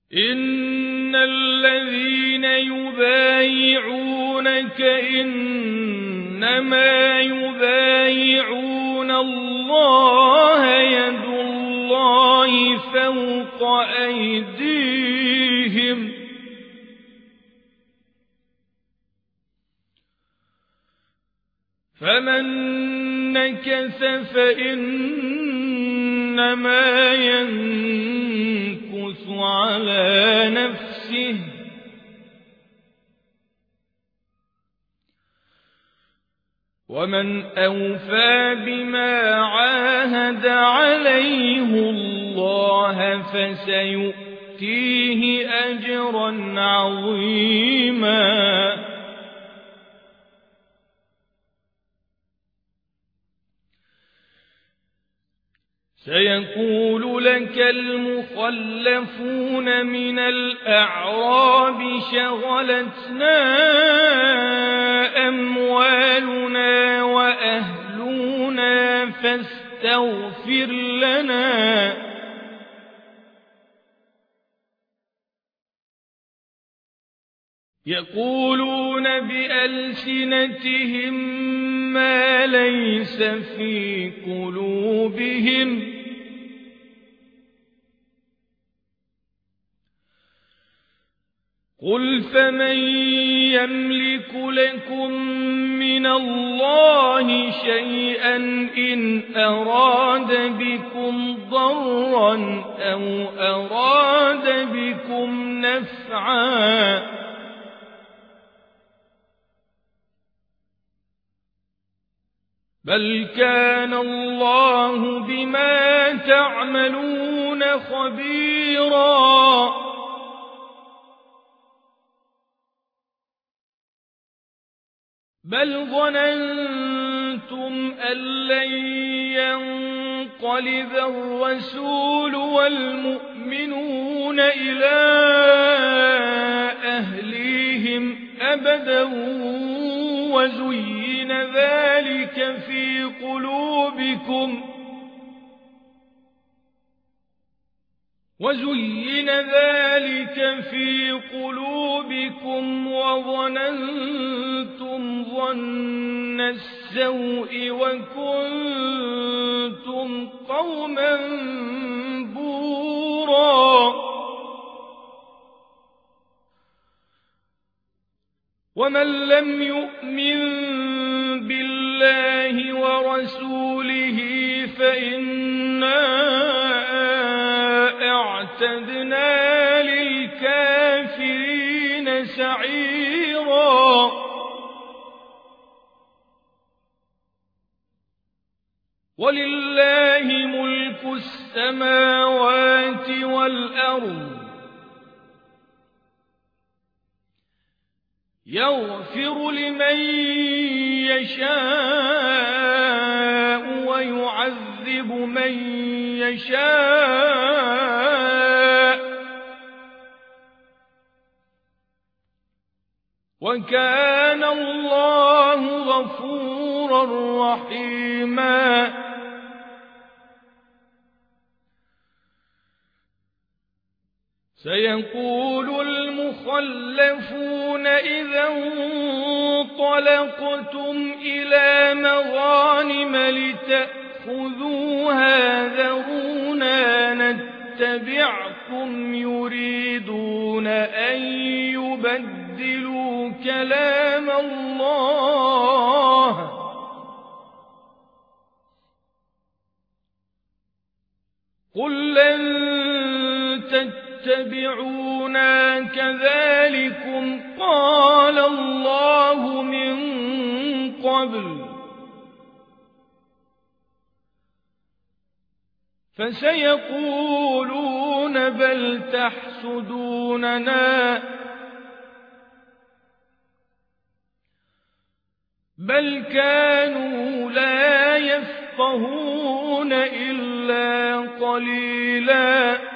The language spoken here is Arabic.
إن الذين يبايعونك إنما يبايعون الله يد الله فوق أيديهم فمن نكث فإنما ينكث على نفسه ومن أوفى بما عاهد عليه الله فسيؤتيه أجرا عظيما سيقول لك المخلفون من الأعراب شغلتنا أموالنا وأهلنا فاستغفر لنا يقولون بألسنتهم ما ليس في قلوبهم قل فمن يملك لكم من الله شيئا إن أراد بكم ضرا أو أراد بكم نفعا بل كان الله بما تعملون خبيرا بل ظننتم أن لن ينقلب الرسول والمؤمنون إلى أهليهم أبدا وزين ذلك في قلوبكم وظننتم ظن السوء وكنتم قوما بورا ومن لم يؤمن بالله ورسوله فإنا أعتدنا للكافرين سعيرا ولله ملك السماوات والأرض يغفر لمن يشاء ويعذب من يشاء وكان الله غفورا رحيما سيقول المخلفون إذا انطلقتم إلى مغانم لتأخذوها ذرونا نتبعكم يريدون أن يبدلوا كلام الله قل لن تتبعونا كذلكم قال الله من قبل فسيقولون بل تحسدوننا بل كانوا لا يفقهون إلا قليلا